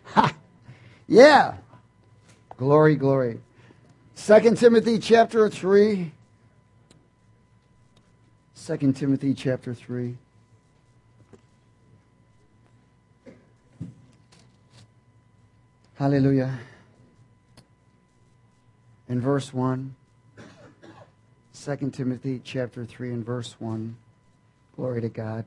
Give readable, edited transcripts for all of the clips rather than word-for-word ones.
Ha! Yeah. Glory, glory. 2 Timothy chapter 3. 2 Timothy chapter 3. Hallelujah. In verse 1. 2 Timothy chapter 3 and verse 1. Glory to God.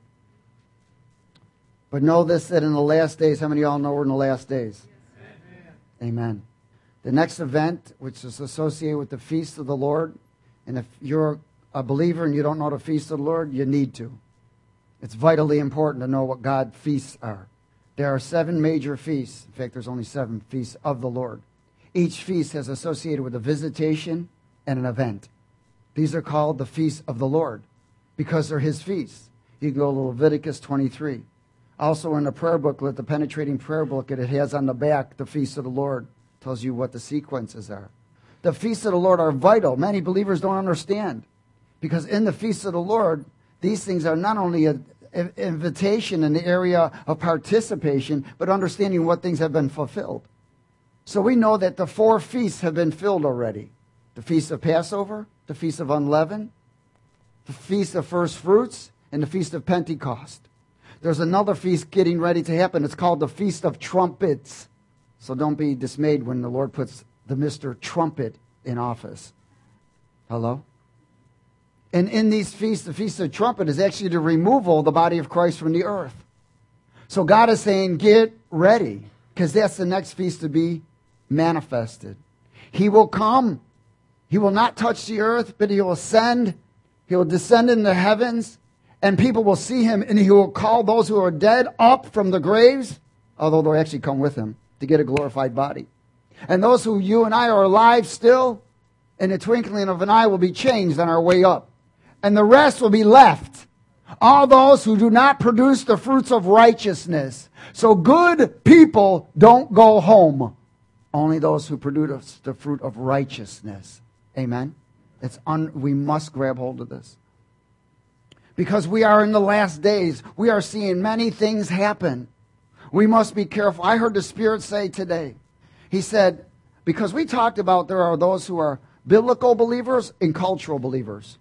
But know this, that in the last days, how many of y'all know we're in the last days? Amen. Amen. The next event, which is associated with the feast of the Lord, and if you're a believer and you don't know the feast of the Lord, you need to. It's vitally important to know what God's feasts are. There are 7 major feasts. In fact, there's only 7 feasts of the Lord. Each feast is associated with a visitation and an event. These are called the feasts of the Lord because they're His feasts. You can go to Leviticus 23. Also in the prayer booklet, the penetrating prayer booklet, it has on the back the feasts of the Lord. It tells you what the sequences are. The feasts of the Lord are vital. Many believers don't understand because in the feasts of the Lord, these things are not only an invitation in the area of participation, but understanding what things have been fulfilled. So we know that the 4 feasts have been filled already. The Feast of Passover, the Feast of Unleavened, the Feast of First Fruits, and the Feast of Pentecost. There's another feast getting ready to happen. It's called the Feast of Trumpets. So don't be dismayed when the Lord puts the Mr. Trumpet in office. Hello? And in these feasts, the Feast of Trumpet is actually the removal of the body of Christ from the earth. So God is saying, get ready, because that's the next feast to be manifested. He will come. He will not touch the earth, but He will ascend. He will descend into the heavens, and people will see Him, and He will call those who are dead up from the graves, although they'll actually come with Him to get a glorified body. And those who, you and I, are alive still, in the twinkling of an eye will be changed on our way up. And the rest will be left. All those who do not produce the fruits of righteousness. So good people don't go home. Only those who produce the fruit of righteousness. Amen? We must grab hold of this. Because we are in the last days. We are seeing many things happen. We must be careful. I heard the Spirit say today. He said, because we talked about there are those who are biblical believers and cultural believers.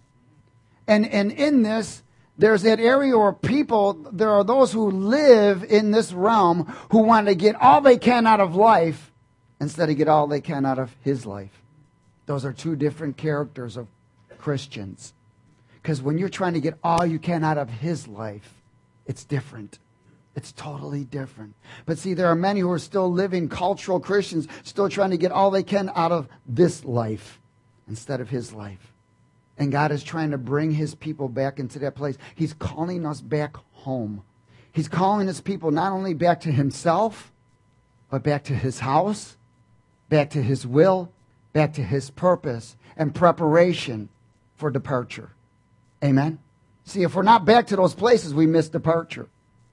And in this, there's that area where there are those who live in this realm who want to get all they can out of life instead of get all they can out of His life. Those are 2 different characters of Christians. Because when you're trying to get all you can out of His life, it's different. It's totally different. But see, there are many who are still living cultural Christians, still trying to get all they can out of this life instead of His life. And God is trying to bring His people back into that place. He's calling us back home. He's calling His people not only back to Himself, but back to His house, back to His will, back to His purpose and preparation for departure. Amen? See, if we're not back to those places, we miss departure.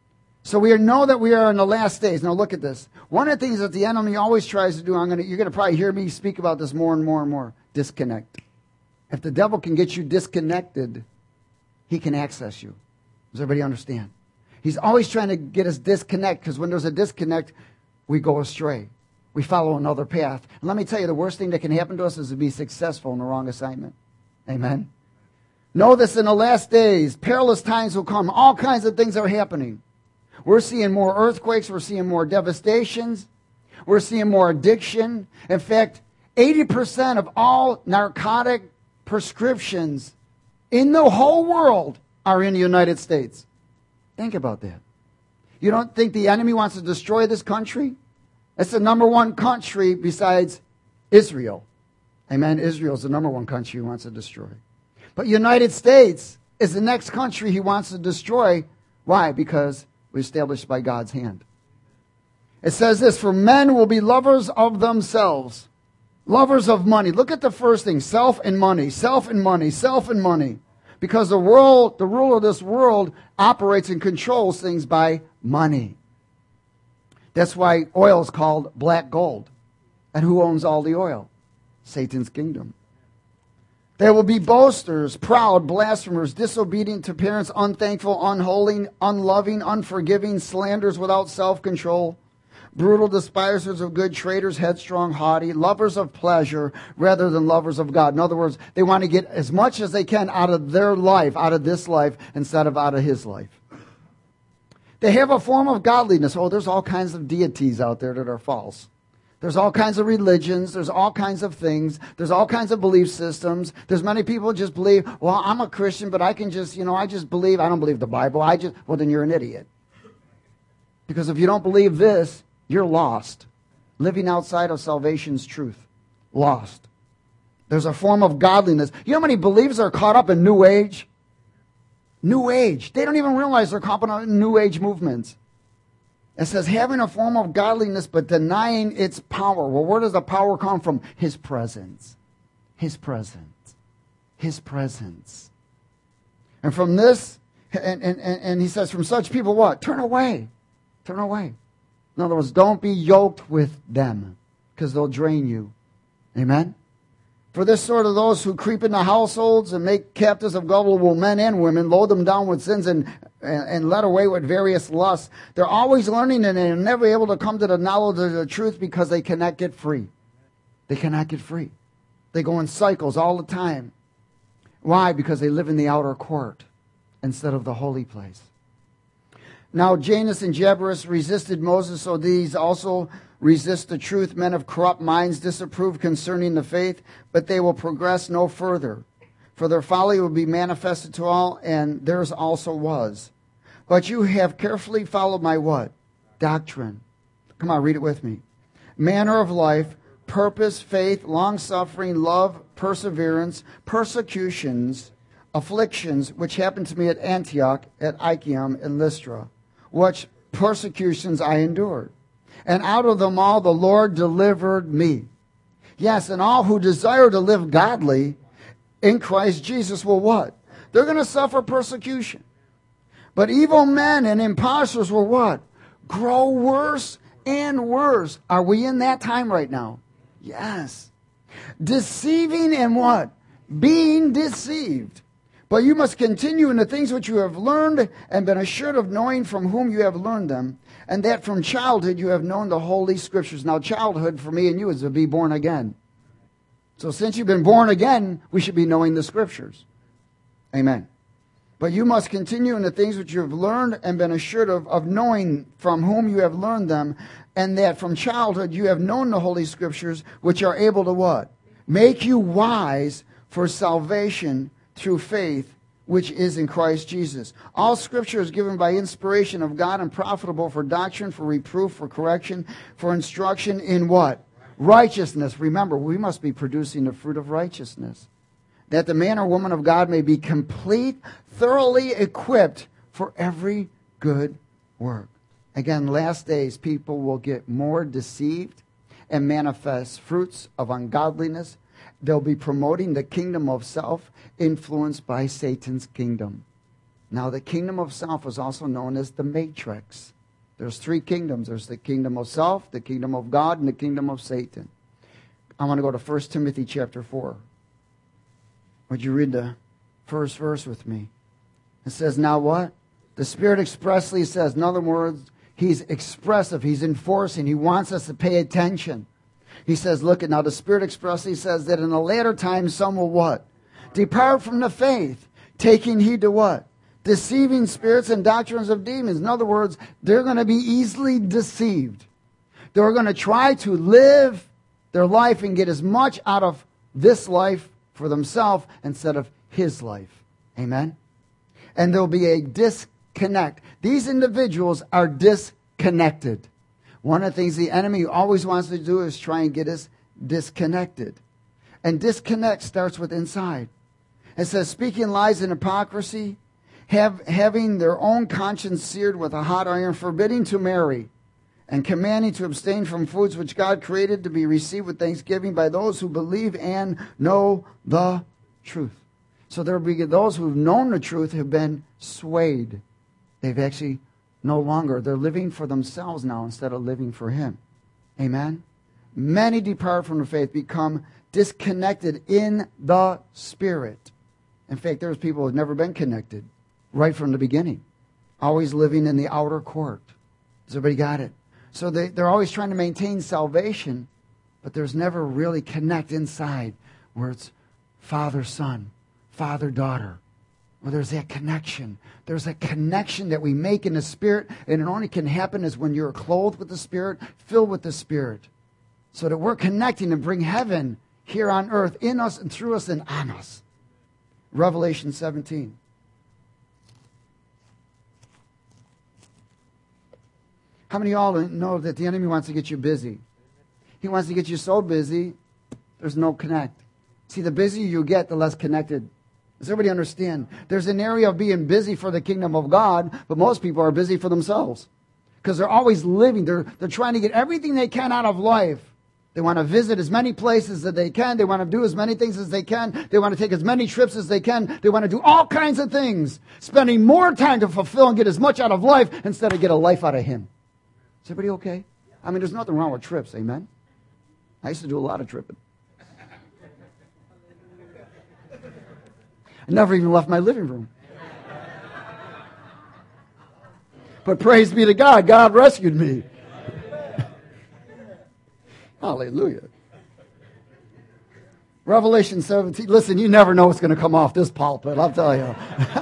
So we know that we are in the last days. Now look at this. One of the things that the enemy always tries to do, you're going to probably hear me speak about this more and more and more, disconnect. If the devil can get you disconnected, he can access you. Does everybody understand? He's always trying to get us disconnect, because when there's a disconnect, we go astray. We follow another path. And let me tell you, the worst thing that can happen to us is to be successful in the wrong assignment. Amen? Know this, in the last days, perilous times will come. All kinds of things are happening. We're seeing more earthquakes. We're seeing more devastations. We're seeing more addiction. In fact, 80% of all narcotic prescriptions in the whole world are in the United States. Think about that. You don't think the enemy wants to destroy this country? It's the number 1 country besides Israel. Amen. Israel is the number 1 country he wants to destroy. But United States is the next country he wants to destroy. Why? Because we're established by God's hand. It says this, for men will be lovers of themselves. Lovers of money. Look at the first thing. Self and money. Self and money. Self and money. Because the ruler of this world operates and controls things by money. That's why oil is called black gold. And who owns all the oil? Satan's kingdom. There will be boasters, proud, blasphemers, disobedient to parents, unthankful, unholy, unloving, unforgiving, slanders without self-control, brutal despisers of good, traitors, headstrong, haughty, lovers of pleasure rather than lovers of God. In other words, they want to get as much as they can out of their life, out of this life, instead of out of his life. They have a form of godliness. Oh, there's all kinds of deities out there that are false. There's all kinds of religions. There's all kinds of things. There's all kinds of belief systems. There's many people just believe, well, I'm a Christian, but I can just, I just believe, I don't believe the Bible. Well, then you're an idiot. Because if you don't believe this, you're lost. Living outside of salvation's truth. Lost. There's a form of godliness. You know how many believers are caught up in New Age? New Age. They don't even realize they're caught up in New Age movements. It says, having a form of godliness, but denying its power. Well, where does the power come from? His presence. His presence. His presence. And from this, and he says, from such people what? Turn away. Turn away. In other words, don't be yoked with them, because they'll drain you. Amen? For this sort of those who creep into households and make captives of gullible men and women, load them down with sins and led away with various lusts. They're always learning and they're never able to come to the knowledge of the truth because they cannot get free. They cannot get free. They go in cycles all the time. Why? Because they live in the outer court instead of the holy place. Now Jannes and Jambres resisted Moses, so these also resist the truth. Men of corrupt minds disapprove concerning the faith, but they will progress no further. For their folly will be manifested to all, and theirs also was. But you have carefully followed my what? Doctrine. Come on, read it with me. Manner of life, purpose, faith, long-suffering, love, perseverance, persecutions, afflictions, which happened to me at Antioch, at Iconium, and Lystra, which persecutions I endured. And out of them all the Lord delivered me. Yes, and all who desire to live godly in Christ Jesus will what? They're going to suffer persecution. But evil men and impostors will what? Grow worse and worse. Are we in that time right now? Yes. Deceiving and what? Being deceived. But you must continue in the things which you have learned and been assured of knowing from whom you have learned them, and that from childhood you have known the Holy Scriptures. Now, childhood for me and you is to be born again. So since you've been born again, we should be knowing the Scriptures. Amen. But you must continue in the things which you have learned and been assured of knowing from whom you have learned them, and that from childhood you have known the Holy Scriptures, which are able to what? Make you wise for salvation through faith, which is in Christ Jesus. All Scripture is given by inspiration of God and profitable for doctrine, for reproof, for correction, for instruction in what? Righteousness. Remember, we must be producing the fruit of righteousness. That the man or woman of God may be complete, thoroughly equipped for every good work. Again, last days, people will get more deceived and manifest fruits of ungodliness. They'll be promoting the kingdom of self, influenced by Satan's kingdom. Now, the kingdom of self is also known as the matrix. There's three kingdoms. There's the kingdom of self, the kingdom of God, and the kingdom of Satan. I want to go to 1 Timothy chapter 4. Would you read the first verse with me? It says, now what? The Spirit expressly says, in other words, He's expressive, He's enforcing, He wants us to pay attention. He says, look at now, the Spirit expressly says that in the latter times some will what? Depart from the faith, taking heed to what? Deceiving spirits and doctrines of demons. In other words, they're going to be easily deceived. They're going to try to live their life and get as much out of this life for themselves instead of His life. Amen? And there'll be a disconnect. These individuals are disconnected. One of the things the enemy always wants to do is try and get us disconnected. And disconnect starts with inside. It says, speaking lies and hypocrisy, having their own conscience seared with a hot iron, forbidding to marry, and commanding to abstain from foods which God created to be received with thanksgiving by those who believe and know the truth. So there will be those who've known the truth have been swayed. They've actually no longer. They're living for themselves now instead of living for Him. Amen? Many depart from the faith, become disconnected in the Spirit. In fact, there's people who have never been connected right from the beginning. Always living in the outer court. Has everybody got it? So they're always trying to maintain salvation, but there's never really connect inside where it's father-son, father-daughter. Well, there's that connection. There's a connection that we make in the Spirit, and it only can happen is when you're clothed with the Spirit, filled with the Spirit, so that we're connecting and bring heaven here on earth in us and through us and on us. Revelation 17. How many of y'all know that the enemy wants to get you busy? He wants to get you so busy, there's no connect. See, the busier you get, the less connected. Does everybody understand? There's an area of being busy for the kingdom of God, but most people are busy for themselves. Because they're always living. They're trying to get everything they can out of life. They want to visit as many places as they can. They want to do as many things as they can. They want to take as many trips as they can. They want to do all kinds of things, spending more time to fulfill and get as much out of life instead of get a life out of Him. Is everybody okay? I mean, there's nothing wrong with trips, amen? I used to do a lot of tripping. I never even left my living room. But praise be to God, God rescued me. Hallelujah. Revelation 17. Listen, you never know what's going to come off this pulpit, I'll tell you.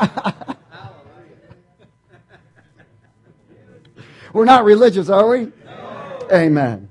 We're not religious, are we? No. Amen.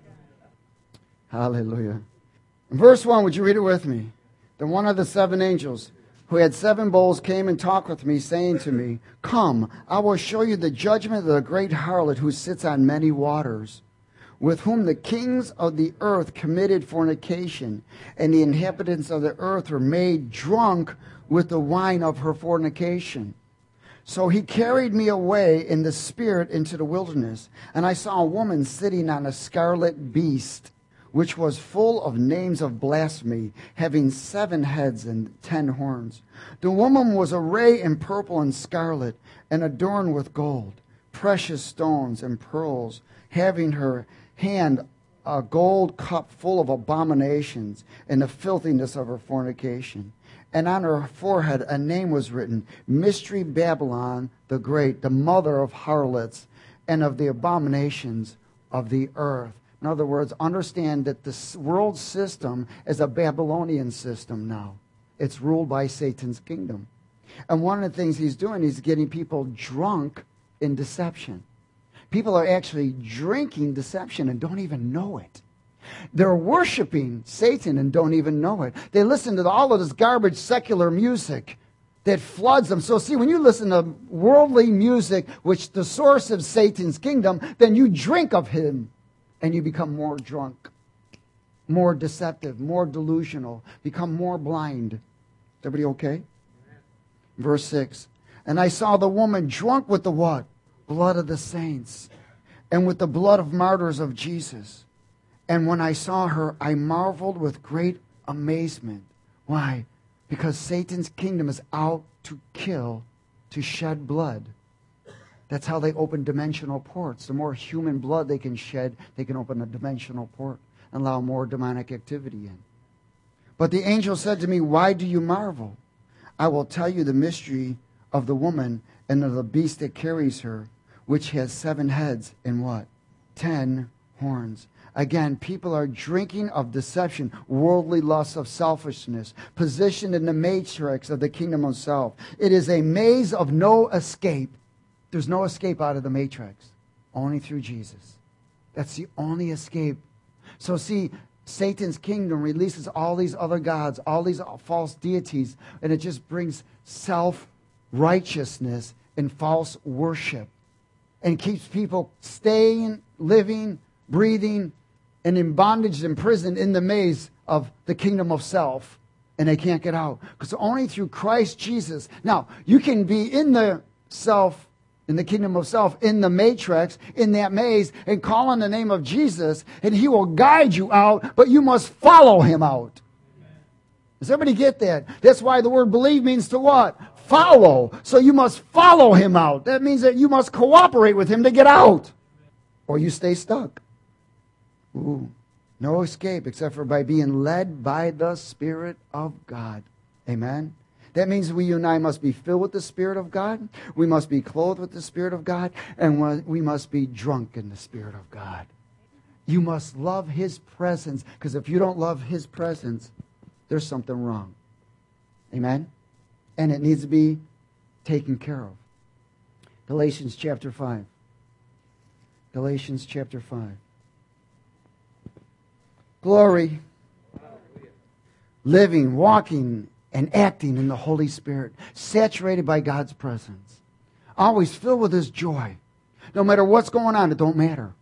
Hallelujah. In verse 1, would you read it with me? Then one of the 7 angels who had 7 bowls came and talked with me, saying to me, Come, I will show you the judgment of the great harlot who sits on many waters, with whom the kings of the earth committed fornication, and the inhabitants of the earth were made drunk with the wine of her fornication. So he carried me away in the spirit into the wilderness, and I saw a woman sitting on a scarlet beast, which was full of names of blasphemy, having 7 heads and 10 horns. The woman was arrayed in purple and scarlet, and adorned with gold, precious stones, and pearls, having her hand a gold cup full of abominations, and the filthiness of her fornication. And on her forehead a name was written, Mystery Babylon the Great, the mother of harlots and of the abominations of the earth. In other words, understand that the world system is a Babylonian system now. It's ruled by Satan's kingdom. And one of the things he's doing is getting people drunk in deception. People are actually drinking deception and don't even know it. They're worshiping Satan and don't even know it. They listen to all of this garbage secular music that floods them. So see, when you listen to worldly music, which the source of Satan's kingdom, then you drink of him and you become more drunk, more deceptive, more delusional, become more blind. Everybody okay? Verse 6. And I saw the woman drunk with the what? Blood of the saints and with the blood of martyrs of Jesus. And when I saw her, I marveled with great amazement. Why? Because Satan's kingdom is out to kill, to shed blood. That's how they open dimensional ports. The more human blood they can shed, they can open a dimensional port and allow more demonic activity in. But the angel said to me, Why do you marvel? I will tell you the mystery of the woman and of the beast that carries her, which has 7 heads and what? 10 horns. Again, people are drinking of deception, worldly lusts of selfishness, positioned in the matrix of the kingdom of self. It is a maze of no escape. There's no escape out of the matrix, only through Jesus. That's the only escape. So see, Satan's kingdom releases all these other gods, all these false deities, and it just brings self-righteousness and false worship and keeps people staying, living, breathing, and in bondage, imprisoned in the maze of the kingdom of self. And they can't get out. Because only through Christ Jesus. Now, you can be in the self, in the kingdom of self, in the matrix, in that maze, and call on the name of Jesus, and he will guide you out, but you must follow him out. Does everybody get that? That's why the word believe means to what? Follow. So you must follow him out. That means that you must cooperate with him to get out. Or you stay stuck. Ooh, no escape except for by being led by the Spirit of God. Amen? That means you and I must be filled with the Spirit of God. We must be clothed with the Spirit of God. And we must be drunk in the Spirit of God. You must love His presence. Because if you don't love His presence, there's something wrong. Amen? And it needs to be taken care of. Galatians chapter 5. Galatians chapter 5. Glory. Living, walking, and acting in the Holy Spirit. Saturated by God's presence. Always filled with His joy. No matter what's going on, it don't matter.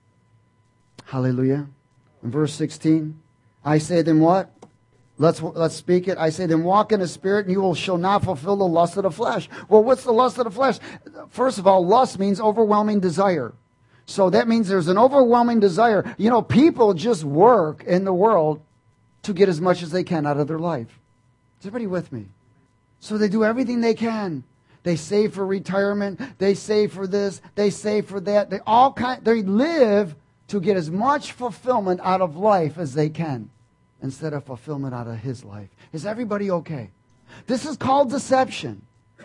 Hallelujah. In verse 16, I say then what? Let's speak it. I say then walk in the Spirit and you shall not fulfill the lust of the flesh. Well, what's the lust of the flesh? First of all, lust means overwhelming desire. So that means there's an overwhelming desire. You know, people just work in the world to get as much as they can out of their life. Is everybody with me? So they do everything they can. They save for retirement. They save for this. They save for that. They live to get as much fulfillment out of life as they can, instead of fulfillment out of His life. Is everybody okay? This is called deception.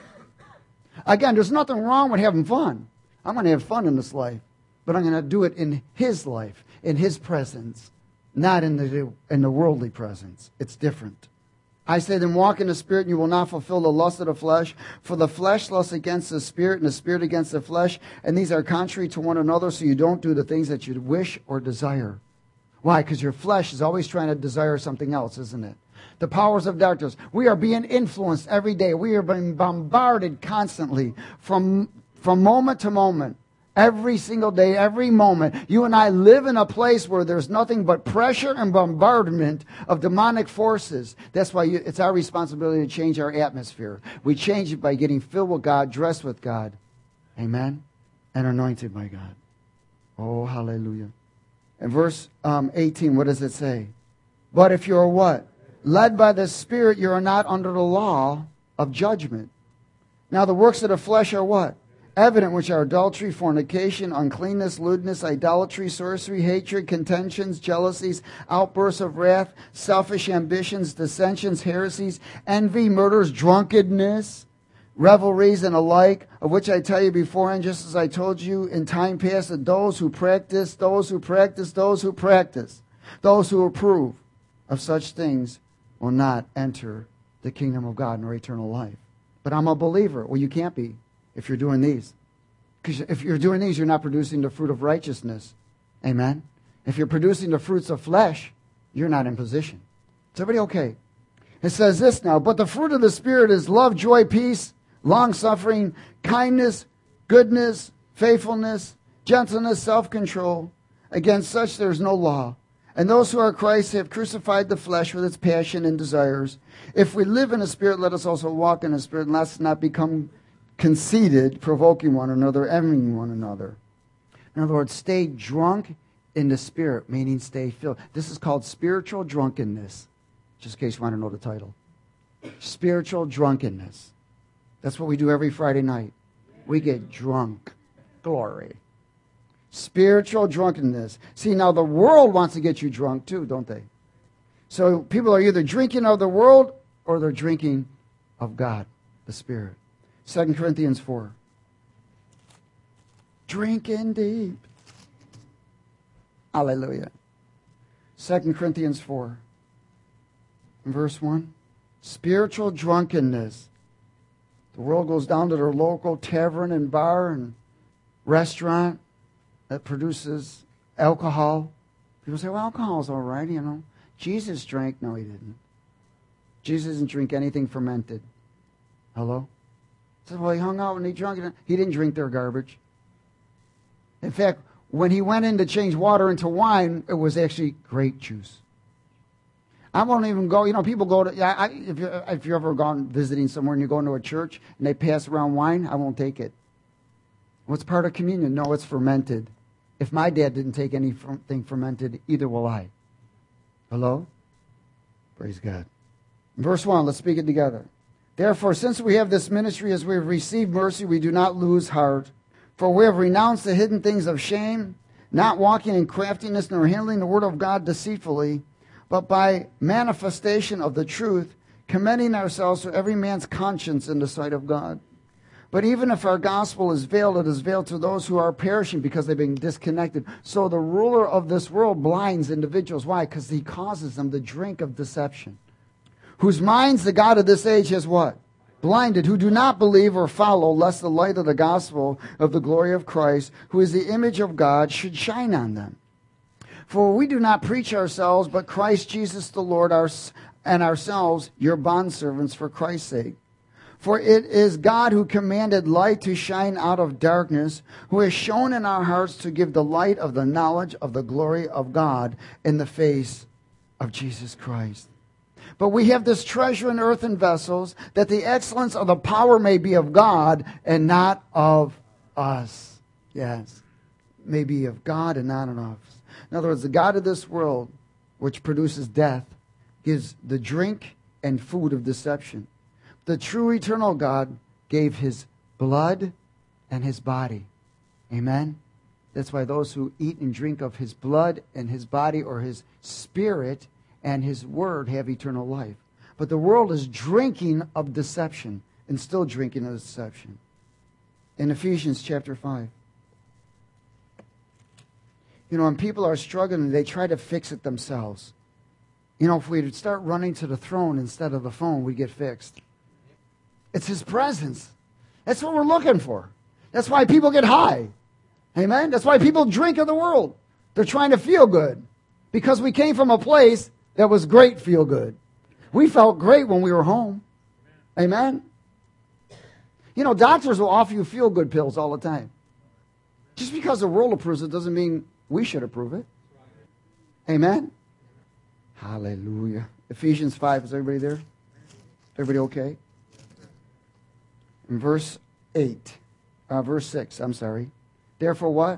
Again, there's nothing wrong with having fun. I'm going to have fun in this life, but I'm going to do it in His life, in His presence, not in the worldly presence. It's different. I say then walk in the Spirit and you will not fulfill the lust of the flesh. For the flesh lusts against the Spirit and the Spirit against the flesh. And these are contrary to one another, so you don't do the things that you wish or desire. Why? Because your flesh is always trying to desire something else, isn't it? The powers of darkness. We are being influenced every day. We are being bombarded constantly from moment to moment. Every single day, every moment. You and I live in a place where there's nothing but pressure and bombardment of demonic forces. That's why it's our responsibility to change our atmosphere. We change it by getting filled with God, dressed with God. Amen? And anointed by God. Oh, hallelujah. In verse 18, what does it say? But if you're what? Led by the Spirit, you are not under the law of judgment. Now the works of the flesh are what? Evident, which are adultery, fornication, uncleanness, lewdness, idolatry, sorcery, hatred, contentions, jealousies, outbursts of wrath, selfish ambitions, dissensions, heresies, envy, murders, drunkenness, revelries, and alike, of which I tell you beforehand, just as I told you in time past, that those who approve of such things will not enter the kingdom of God nor eternal life. But I'm a believer. Well, you can't be if you're doing these. Because if you're doing these, you're not producing the fruit of righteousness. Amen? If you're producing the fruits of flesh, you're not in position. Is everybody okay? It says this now, but the fruit of the Spirit is love, joy, peace, long-suffering, kindness, goodness, faithfulness, gentleness, self-control. Against such there is no law. And those who are Christ have crucified the flesh with its passion and desires. If we live in the Spirit, let us also walk in the Spirit, and let's not become conceited, provoking one another, envying one another. In other words, stay drunk in the Spirit, meaning stay filled. This is called spiritual drunkenness, just in case you want to know the title. Spiritual drunkenness. That's what we do every Friday night. We get drunk. Glory. Spiritual drunkenness. See, now the world wants to get you drunk too, don't they? So people are either drinking of the world or they're drinking of God, the Spirit. 2 Corinthians 4. Drinking deep. Hallelujah. 2 Corinthians 4. Verse 1. Spiritual drunkenness. The world goes down to their local tavern and bar and restaurant that produces alcohol. People say, well, alcohol's all right, you know. Jesus drank. No, he didn't. Jesus didn't drink anything fermented. Hello? Says, well, he hung out and he drank. He didn't drink their garbage. In fact, when he went in to change water into wine, it was actually grape juice. I won't even go. You know, people go to. If you've ever gone visiting somewhere and you go into a church and they pass around wine, I won't take it. What's part of communion? No, it's fermented. If my dad didn't take anything fermented, either will I. Hello? Praise God. Verse 1, let's speak it together. Therefore, since we have this ministry, as we have received mercy, we do not lose heart. For we have renounced the hidden things of shame, not walking in craftiness, nor handling the word of God deceitfully, but by manifestation of the truth, commending ourselves to every man's conscience in the sight of God. But even if our gospel is veiled, it is veiled to those who are perishing because they've been disconnected. So the ruler of this world blinds individuals. Why? Because he causes them to drink of deception. Whose minds the God of this age has what? Blinded, who do not believe or follow, lest the light of the gospel of the glory of Christ, who is the image of God, should shine on them. For we do not preach ourselves, but Christ Jesus the Lord, and ourselves your bondservants for Christ's sake. For it is God who commanded light to shine out of darkness, who has shown in our hearts to give the light of the knowledge of the glory of God in the face of Jesus Christ. But we have this treasure in earthen vessels, that the excellence of the power may be of God and not of us. Yes, may be of God and not of us. In other words, the God of this world, which produces death, gives the drink and food of deception. The true eternal God gave his blood and his body. Amen? That's why those who eat and drink of his blood and his body, or his spirit and his word, have eternal life. But the world is drinking of deception and still drinking of deception. In Ephesians chapter 5. You know, when people are struggling, they try to fix it themselves. You know, if we'd start running to the throne instead of the phone, we'd get fixed. It's his presence. That's what we're looking for. That's why people get high. Amen? That's why people drink of the world. They're trying to feel good. Because we came from a place that was great feel good. We felt great when we were home. Amen? You know, doctors will offer you feel good pills all the time. Just because the world approves it doesn't mean we should approve it. Amen? Hallelujah. Ephesians 5. Is everybody there? Everybody okay? In verse 6, I'm sorry. Therefore what?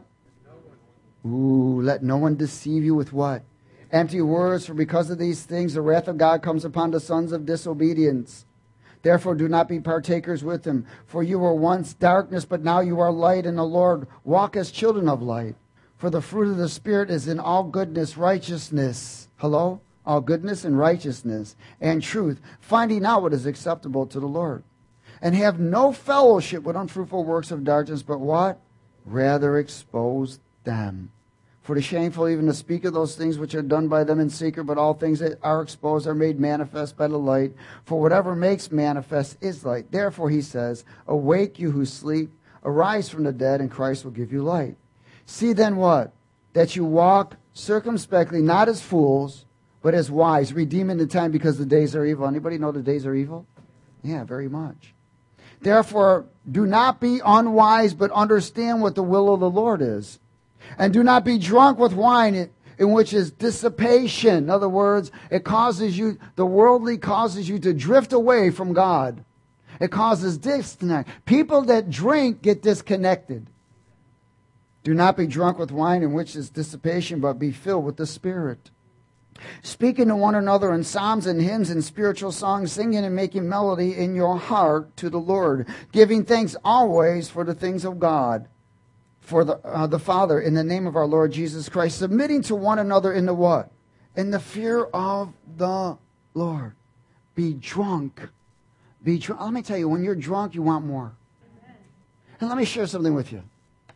Let no one deceive you with what? Empty words, for because of these things the wrath of God comes upon the sons of disobedience. Therefore do not be partakers with them. For you were once darkness, but now you are light in the Lord. Walk as children of light. For the fruit of the Spirit is in all goodness, righteousness. Hello? All goodness and righteousness and truth, finding out what is acceptable to the Lord. And have no fellowship with unfruitful works of darkness, but what? Rather expose them. For it is shameful even to speak of those things which are done by them in secret, but all things that are exposed are made manifest by the light. For whatever makes manifest is light. Therefore he says, awake you who sleep, arise from the dead, and Christ will give you light. See then what? That you walk circumspectly, not as fools, but as wise, redeeming the time because the days are evil. Anybody know the days are evil? Yeah, very much. Therefore, do not be unwise, but understand what the will of the Lord is. And do not be drunk with wine, in which is dissipation. In other words, it causes you, the worldly causes you to drift away from God. It causes disconnect. People that drink get disconnected. Do not be drunk with wine, in which is dissipation, but be filled with the Spirit. Speaking to one another in psalms and hymns and spiritual songs, singing and making melody in your heart to the Lord, giving thanks always for the things of God, for the Father, in the name of our Lord Jesus Christ, submitting to one another in the what? In the fear of the Lord. Be drunk. Be drunk. Let me tell you, when you're drunk, you want more. And let me share something with you.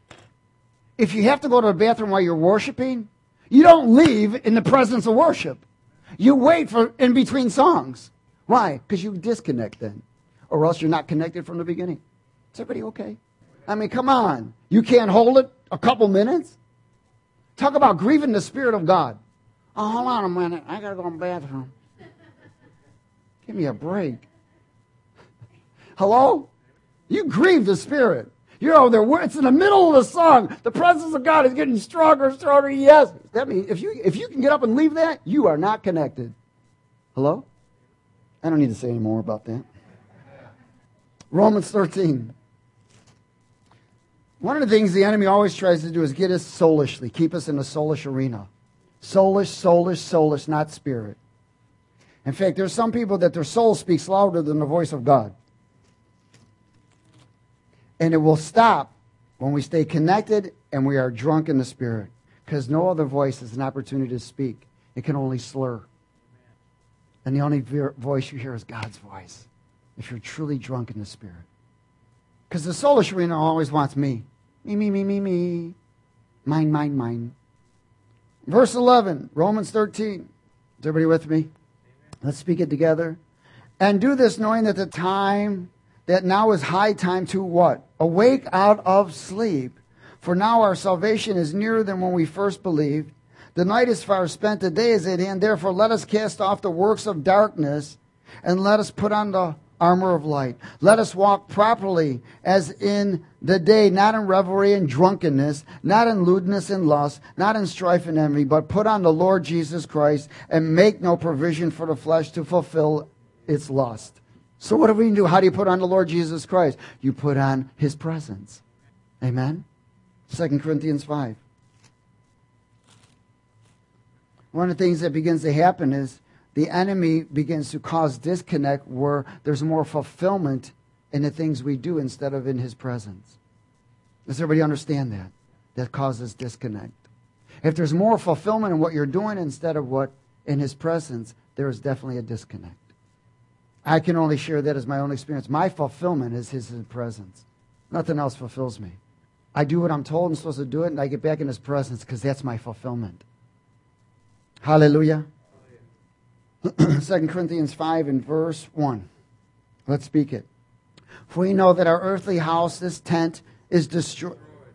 If you have to go to the bathroom while you're worshiping, you don't leave in the presence of worship. You wait for in between songs. Why? Because you disconnect then. Or else you're not connected from the beginning. Is everybody okay? I mean, come on. You can't hold it a couple minutes? Talk about grieving the Spirit of God. Oh, hold on a minute. I got to go in the bathroom. Give me a break. Hello? You grieve the Spirit. You know, it's in the middle of the song. The presence of God is getting stronger and stronger. Yes. That means if you can get up and leave that, you are not connected. Hello? I don't need to say any more about that. Romans 13. One of the things the enemy always tries to do is get us soulishly, keep us in the soulish arena. Soulish, not spirit. In fact, there's some people that their soul speaks louder than the voice of God. And it will stop when we stay connected and we are drunk in the Spirit. Because no other voice is an opportunity to speak. It can only slur. And the only voice you hear is God's voice, if you're truly drunk in the Spirit. Because the soulish arena always wants me. Me, me, me, me, me. Mine, mine, mine. Verse 11, Romans 13. Is everybody with me? Let's speak it together. And do this knowing that the time, that now is high time to what? Awake out of sleep. For now our salvation is nearer than when we first believed. The night is far spent, the day is at hand. Therefore let us cast off the works of darkness, and let us put on the armor of light. Let us walk properly as in the day, not in revelry and drunkenness, not in lewdness and lust, not in strife and envy, but put on the Lord Jesus Christ, and make no provision for the flesh to fulfill its lust. So what do we do? How do you put on the Lord Jesus Christ? You put on His presence. Amen? 2 Corinthians 5. One of the things that begins to happen is the enemy begins to cause disconnect where there's more fulfillment in the things we do instead of in His presence. Does everybody understand that? That causes disconnect. If there's more fulfillment in what you're doing instead of what in His presence, there is definitely a disconnect. I can only share that as my own experience. My fulfillment is His presence. Nothing else fulfills me. I do what I'm told I'm supposed to do it, and I get back in His presence because that's my fulfillment. Hallelujah. 2 Corinthians 5 and verse 1. Let's speak it. For we know that our earthly house, this tent, is destroyed.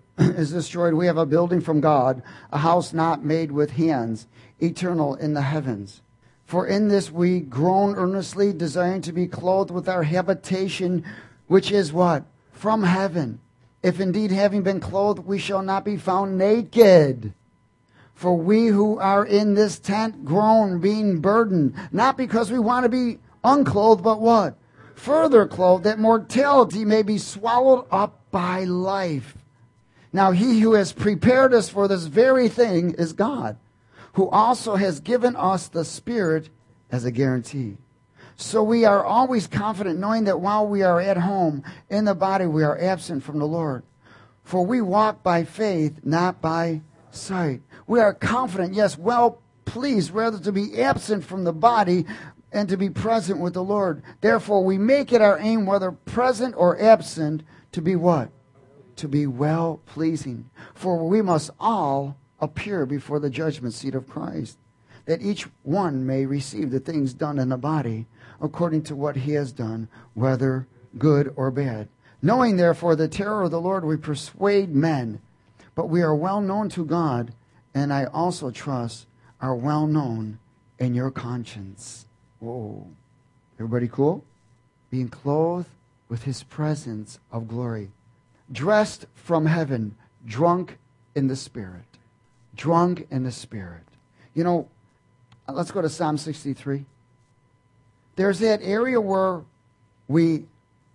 We have a building from God, a house not made with hands, eternal in the heavens. For in this we groan earnestly, desiring to be clothed with our habitation, which is what? From heaven. If indeed having been clothed, we shall not be found naked. For we who are in this tent groan, being burdened, not because we want to be unclothed, but what? Further clothed, that mortality may be swallowed up by life. Now He who has prepared us for this very thing is God, who also has given us the Spirit as a guarantee. So we are always confident, knowing that while we are at home in the body, we are absent from the Lord. For we walk by faith, not by sight. We are confident, yes, well pleased, rather to be absent from the body and to be present with the Lord. Therefore, we make it our aim, whether present or absent, to be what? To be well pleasing. For we must all appear before the judgment seat of Christ, that each one may receive the things done in the body according to what he has done, whether good or bad. Knowing therefore the terror of the Lord, we persuade men, but we are well known to God, and I also trust are well known in your conscience. Whoa. Everybody cool? Being clothed with His presence of glory. Dressed from heaven, drunk in the Spirit. Drunk in the Spirit. You know, let's go to Psalm 63. There's that area where we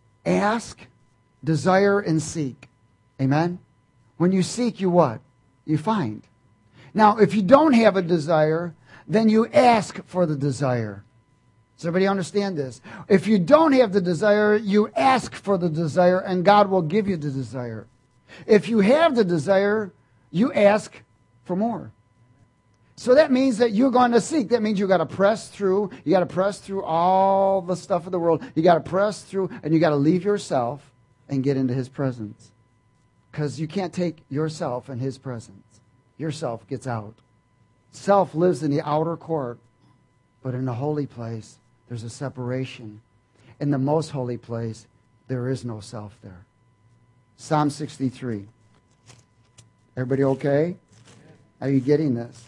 ask, desire, and seek. Amen? When you seek, you what? You find. Now, if you don't have a desire, then you ask for the desire. Does everybody understand this? If you don't have the desire, you ask for the desire, and God will give you the desire. If you have the desire, you ask for more. So that means that you're going to seek. That means you got to press through. You got to press through all the stuff of the world. You got to press through, and you got to leave yourself and get into His presence. Because you can't take yourself in His presence. Yourself gets out. Self lives in the outer court, but in the holy place, there's a separation. In the most holy place, there is no self there. Psalm 63. Everybody okay? Are you getting this?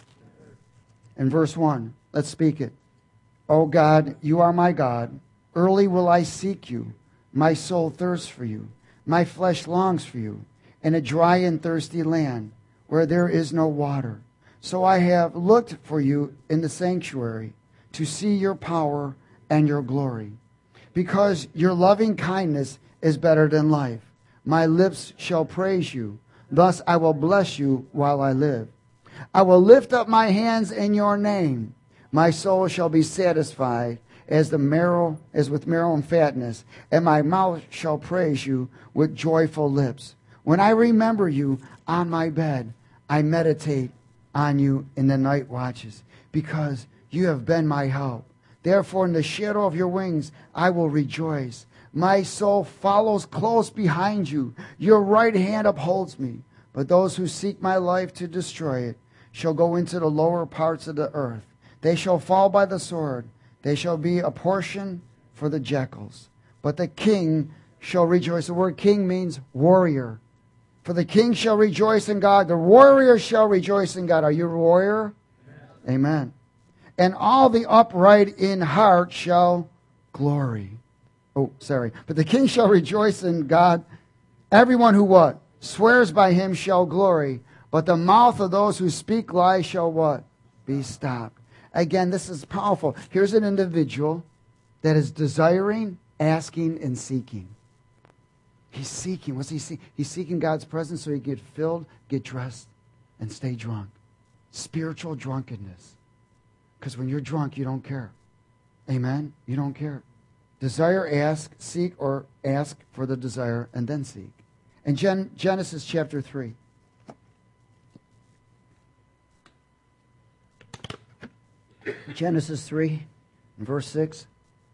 In verse 1, let's speak it. O God, you are my God. Early will I seek you. My soul thirsts for you. My flesh longs for you in a dry and thirsty land where there is no water. So I have looked for you in the sanctuary to see your power and your glory. Because your loving kindness is better than life. My lips shall praise you. Thus I will bless you while I live. I will lift up my hands in your name. My soul shall be satisfied as with marrow and fatness, and my mouth shall praise you with joyful lips. When I remember you on my bed, I meditate on you in the night watches, because you have been my help. Therefore, in the shadow of your wings, I will rejoice. My soul follows close behind you. Your right hand upholds me. But those who seek my life to destroy it shall go into the lower parts of the earth. They shall fall by the sword. They shall be a portion for the jackals. But the king shall rejoice. The word king means warrior. For the king shall rejoice in God. The warrior shall rejoice in God. Are you a warrior? Amen. Amen. And all the upright in heart shall glory. But the king shall rejoice in God. Everyone who what? Swears by him shall glory. But the mouth of those who speak lies shall what? Be stopped. Again, this is powerful. Here's an individual that is desiring, asking, and seeking. He's seeking. What's he seeking? He's seeking God's presence so he can get filled, get dressed, and stay drunk. Spiritual drunkenness. Because when you're drunk, you don't care. Amen? You don't care. Desire, ask, seek, or ask for the desire, and then seek. In Genesis chapter 3. Genesis 3, verse 6.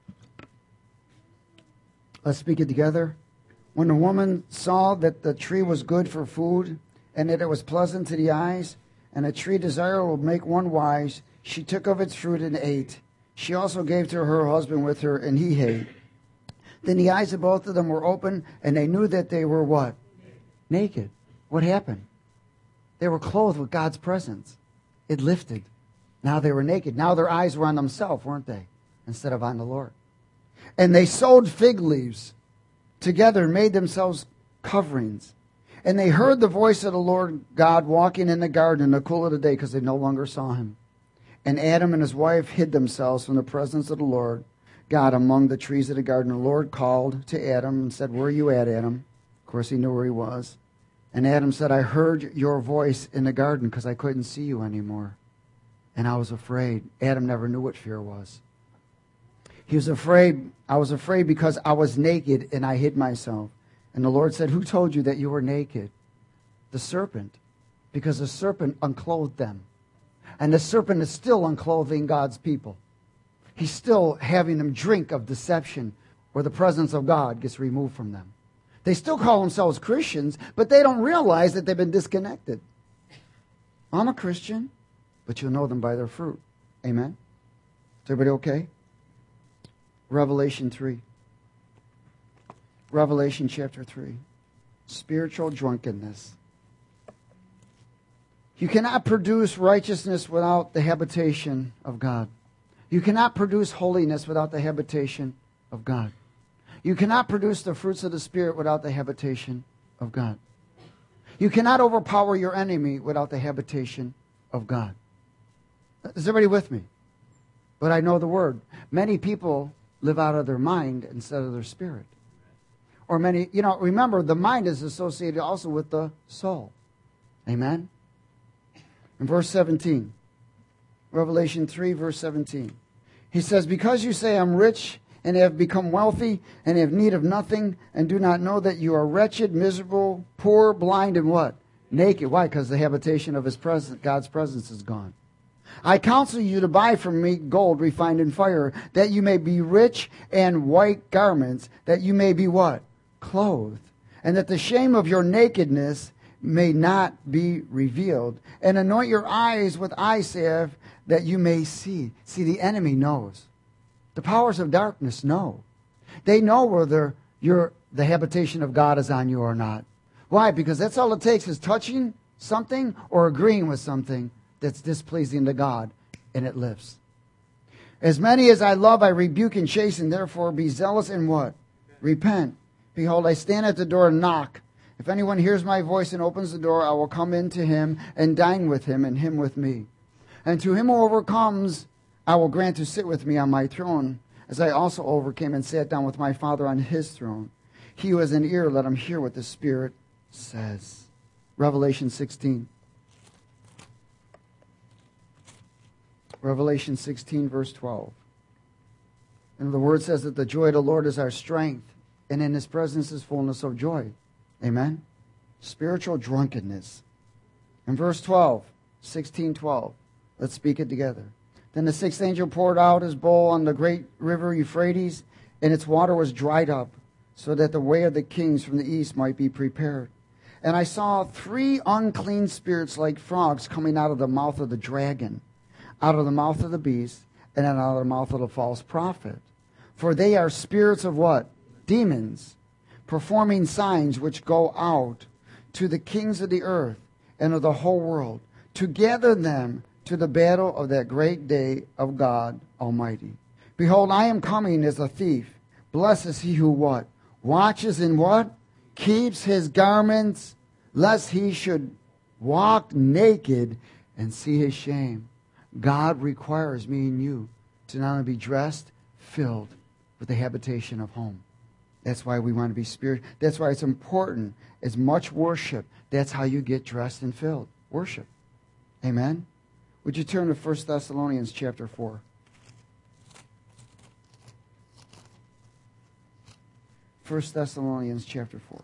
Let's speak it together. When the woman saw that the tree was good for food, and that it was pleasant to the eyes, and a tree desirable will make one wise, she took of its fruit and ate. She also gave to her husband with her, and he ate. Then the eyes of both of them were open, and they knew that they were what? Naked. What happened? They were clothed with God's presence. It lifted. Now they were naked. Now their eyes were on themselves, weren't they? Instead of on the Lord. And they sewed fig leaves together and made themselves coverings. And they heard the voice of the Lord God walking in the garden in the cool of the day because they no longer saw him. And Adam and his wife hid themselves from the presence of the Lord God among the trees of the garden. The Lord called to Adam and said, "Where are you at, Adam?" Of course, he knew where he was. And Adam said, "I heard your voice in the garden because I couldn't see you anymore. And I was afraid." Adam never knew what fear was. He was afraid. I was afraid because I was naked and I hid myself. And the Lord said, "Who told you that you were naked?" The serpent. Because the serpent unclothed them. And the serpent is still unclothing God's people. He's still having them drink of deception where the presence of God gets removed from them. They still call themselves Christians, but they don't realize that they've been disconnected. I'm a Christian, but you'll know them by their fruit. Amen? Is everybody okay? Revelation 3. Revelation chapter 3. Spiritual drunkenness. You cannot produce righteousness without the habitation of God. You cannot produce holiness without the habitation of God. You cannot produce the fruits of the Spirit without the habitation of God. You cannot overpower your enemy without the habitation of God. Is everybody with me? But I know the word. Many people live out of their mind instead of their spirit. Or many, remember, the mind is associated also with the soul. Amen? In verse 17, Revelation 3, verse 17, he says, "Because you say, I'm rich and have become wealthy and have need of nothing and do not know that you are wretched, miserable, poor, blind, and what? Naked." Why? Because the habitation of his presence, God's presence is gone. "I counsel you to buy from me gold refined in fire, that you may be rich, and white garments, that you may be what? Clothed. And that the shame of your nakedness may not be revealed. And anoint your eyes with eye salve, that you may see." See, the enemy knows. The powers of darkness know. They know whether the habitation of God is on you or not. Why? Because that's all it takes is touching something or agreeing with something that's displeasing to God, and it lifts. "As many as I love, I rebuke and chasten. Therefore be zealous and what? Repent. Behold, I stand at the door and knock. If anyone hears my voice and opens the door, I will come in to him and dine with him and him with me. And to him who overcomes, I will grant to sit with me on my throne, as I also overcame and sat down with my Father on his throne. He who has an ear, let him hear what the Spirit says." Revelation 16. Revelation 16, verse 12. And the word says that the joy of the Lord is our strength, and in his presence is fullness of joy. Amen? Spiritual drunkenness. In verse 12, 16:12, let's speak it together. Then the sixth angel poured out his bowl on the great river Euphrates, and its water was dried up, so that the way of the kings from the east might be prepared. And I saw 3 unclean spirits like frogs coming out of the mouth of the dragon, out of the mouth of the beast, and out of the mouth of the false prophet. For they are spirits of what? Demons, performing signs which go out to the kings of the earth and of the whole world, to gather them to the battle of that great day of God Almighty. Behold, I am coming as a thief. Blessed is he who what? Watches and what? Keeps his garments, lest he should walk naked and see his shame. God requires me and you to not only be dressed, filled with the habitation of home. That's why we want to be spirit. That's why it's important. As much worship, that's how you get dressed and filled. Worship. Amen? Would you turn to 1 Thessalonians chapter 4? 1 Thessalonians chapter 4.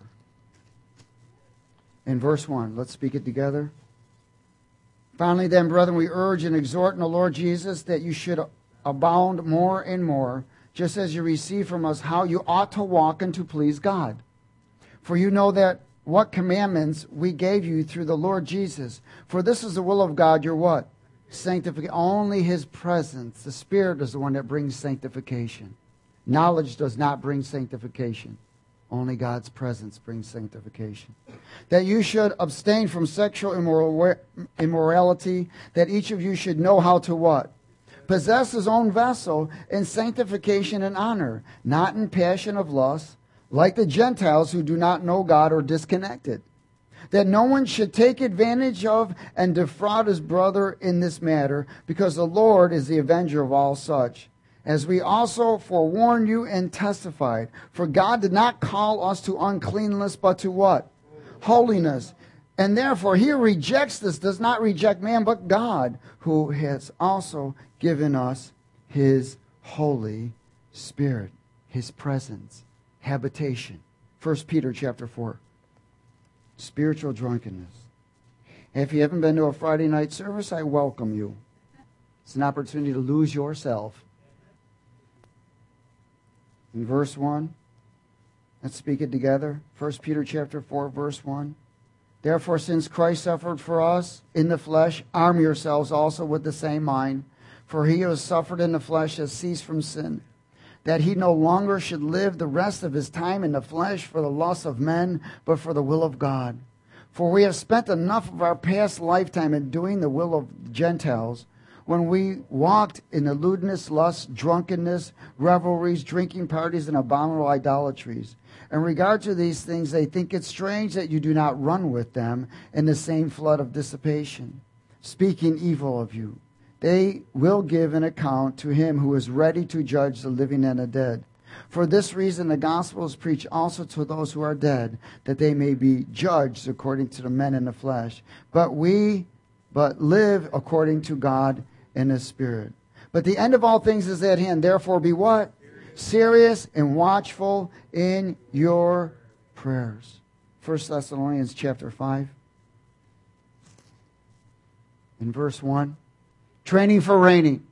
In verse 1, let's speak it together. Finally then, brethren, we urge and exhort in the Lord Jesus that you should abound more and more, just as you receive from us how you ought to walk and to please God. For you know that what commandments we gave you through the Lord Jesus. For this is the will of God, your what? Sanctification. Only His presence. The Spirit is the one that brings sanctification. Knowledge does not bring sanctification. Only God's presence brings sanctification. That you should abstain from sexual immorality, that each of you should know how to what? Possess his own vessel in sanctification and honor, not in passion of lust, like the Gentiles who do not know God or disconnected. That no one should take advantage of and defraud his brother in this matter, because the Lord is the avenger of all such. As we also forewarned you and testified. For God did not call us to uncleanness, but to what? Holiness. And therefore he who rejects this does not reject man, but God, who has also given us His Holy Spirit, His presence, habitation. 1 Peter chapter 4. Spiritual drunkenness. If you haven't been to a Friday night service, I welcome you. It's an opportunity to lose yourself. In verse 1, let's speak it together. 1 Peter chapter 4, verse 1. Therefore, since Christ suffered for us in the flesh, arm yourselves also with the same mind. For he who has suffered in the flesh has ceased from sin, that he no longer should live the rest of his time in the flesh for the lust of men, but for the will of God. For we have spent enough of our past lifetime in doing the will of Gentiles, when we walked in the lewdness, lust, drunkenness, revelries, drinking parties, and abominable idolatries. In regard to these things, they think it strange that you do not run with them in the same flood of dissipation, speaking evil of you. They will give an account to him who is ready to judge the living and the dead. For this reason, the gospel is preached also to those who are dead, that they may be judged according to the men in the flesh. But live according to God in the Spirit. But the end of all things is at hand. Therefore be what? Serious and watchful in your prayers. 1 Thessalonians chapter 5. In verse 1. Training for reigning.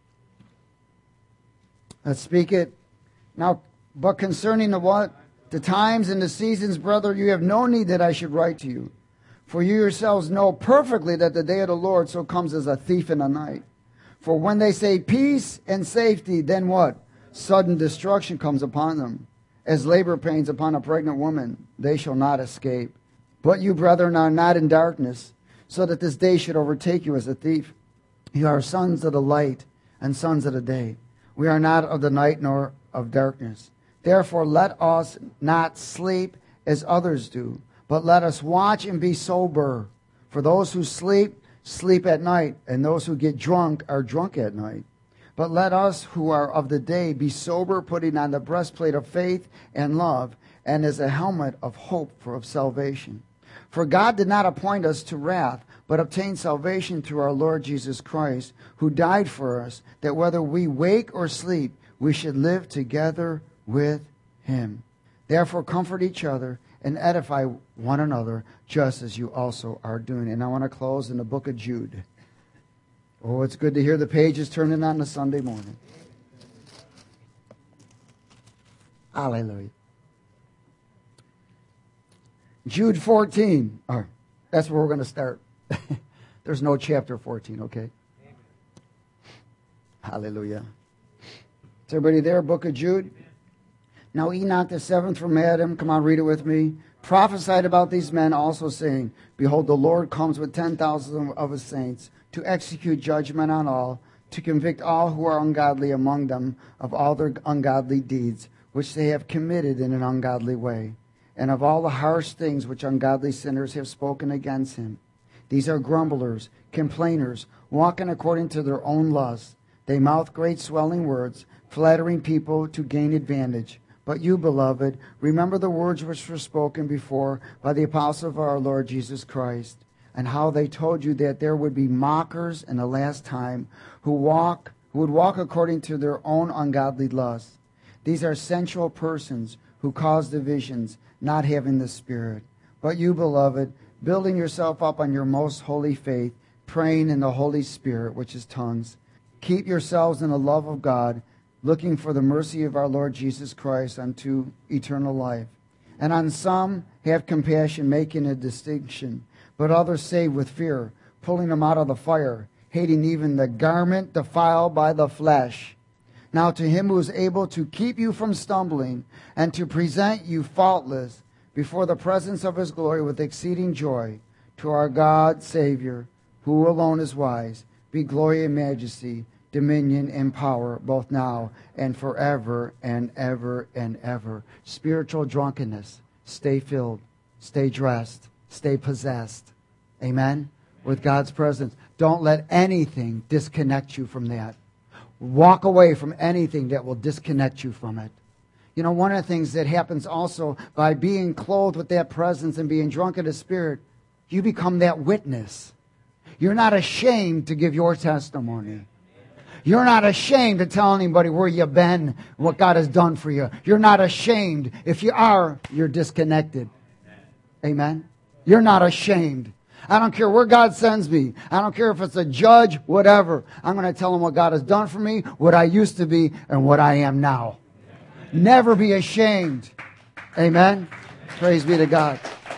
Let's speak it. Now, but concerning the what? The times and the seasons, brother, you have no need that I should write to you. For you yourselves know perfectly that the day of the Lord so comes as a thief in the night. For when they say peace and safety, then what? Sudden destruction comes upon them. As labor pains upon a pregnant woman, they shall not escape. But you, brethren, are not in darkness, so that this day should overtake you as a thief. You are sons of the light and sons of the day. We are not of the night nor of darkness. Therefore let us not sleep as others do, but let us watch and be sober. For those who sleep, sleep at night, and those who get drunk are drunk at night. But let us who are of the day be sober, putting on the breastplate of faith and love, and as a helmet of hope of salvation. For God did not appoint us to wrath, but obtained salvation through our Lord Jesus Christ, who died for us, that whether we wake or sleep, we should live together with Him. Therefore comfort each other and edify one another, just as you also are doing. And I want to close in the book of Jude. Oh, it's good to hear the pages turning on a Sunday morning. Hallelujah. Jude 14. That's where we're going to start. There's no chapter 14, okay? Hallelujah. Is everybody there? Book of Jude. Now Enoch, the seventh from Adam, come on, read it with me, prophesied about these men also, saying, Behold, the Lord comes with 10,000 of his saints to execute judgment on all, to convict all who are ungodly among them of all their ungodly deeds, which they have committed in an ungodly way, and of all the harsh things which ungodly sinners have spoken against him. These are grumblers, complainers, walking according to their own lusts. They mouth great swelling words, flattering people to gain advantage. But you, beloved, remember the words which were spoken before by the apostle of our Lord Jesus Christ, and how they told you that there would be mockers in the last time who would walk according to their own ungodly lusts. These are sensual persons who cause divisions, not having the Spirit. But you, beloved, building yourself up on your most holy faith, praying in the Holy Spirit, which is tongues, keep yourselves in the love of God, looking for the mercy of our Lord Jesus Christ unto eternal life. And on some have compassion, making a distinction, but others save with fear, pulling them out of the fire, hating even the garment defiled by the flesh. Now to him who is able to keep you from stumbling, and to present you faultless before the presence of his glory with exceeding joy, to our God Savior, who alone is wise, be glory and majesty, dominion and power, both now and forever and ever and ever. Spiritual drunkenness. Stay filled. Stay dressed. Stay possessed. Amen? With God's presence. Don't let anything disconnect you from that. Walk away from anything that will disconnect you from it. You know, one of the things that happens also by being clothed with that presence and being drunk in the Spirit, you become that witness. You're not ashamed to give your testimony. You're not ashamed to tell anybody where you've been, what God has done for you. You're not ashamed. If you are, you're disconnected. Amen? You're not ashamed. I don't care where God sends me. I don't care if it's a judge, whatever. I'm going to tell him what God has done for me, what I used to be, and what I am now. Never be ashamed. Amen? Praise be to God.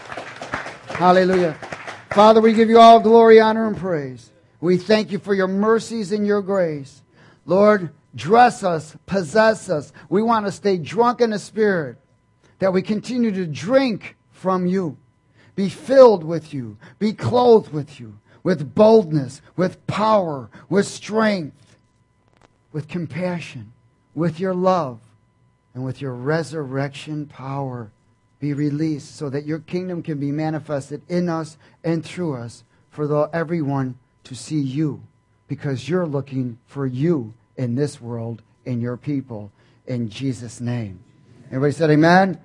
Hallelujah. Father, we give you all glory, honor, and praise. We thank you for your mercies and your grace. Lord, dress us, possess us. We want to stay drunk in the Spirit, that we continue to drink from you, be filled with you, be clothed with you, with boldness, with power, with strength, with compassion, with your love, and with your resurrection power. Be released so that your kingdom can be manifested in us and through us for everyone to see you, because you're looking for you in this world, in your people, in Jesus' name. Everybody said amen?